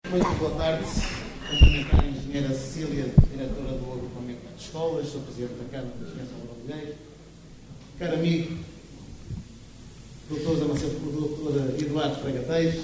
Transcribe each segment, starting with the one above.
Muito boa tarde. Cumprimentar a engenheira Cecília, diretora do agrupamento de escolas, sou presidente da Câmara de Defesa do Brasileiro. Caro amigo, doutor Eduardo Fregateiros.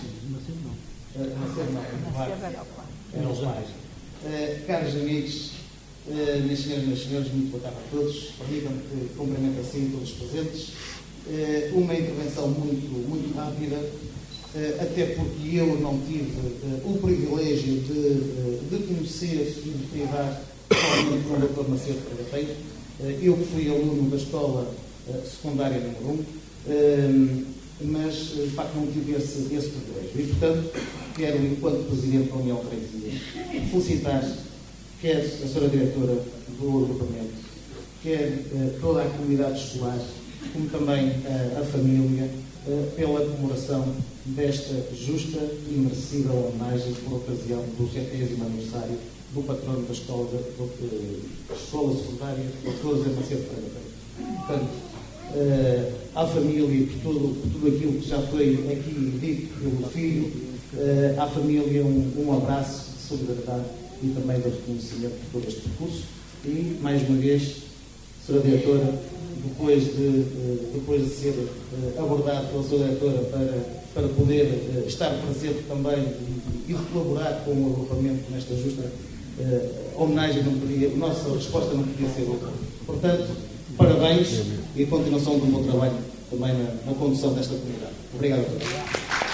Caros amigos, minhas senhoras e meus senhores, muito boa tarde a todos. Permitam-me que cumprimente assim todos os presentes. Uma intervenção muito rápida, até porque eu não tive o privilégio de conhecer e de cuidar pessoalmente com o Dr. Macedo Fregateiros. Eu fui aluno da escola secundária número 1, mas de facto não tive esse privilégio. E portanto, quero, enquanto Presidente da União Freguesia, felicitar quer a Sra. Diretora do agrupamento, quer toda a comunidade escolar, como também a família, pela comemoração desta justa e merecida homenagem por ocasião do 70º aniversário do patrono da escola secundária, Dr. José Macedo Fregateiros. Portanto, à família, por tudo aquilo que já foi aqui dito pelo filho, à família um abraço de solidariedade e também de reconhecimento de todo este percurso. E, mais uma vez, Sra. Diretora, depois de ser abordado pela Sra. Diretora para poder estar presente também e de colaborar com o agrupamento nesta justa homenagem, a nossa resposta não podia ser outra. Portanto, parabéns e a continuação do bom trabalho também na condução desta comunidade. Obrigado a todos.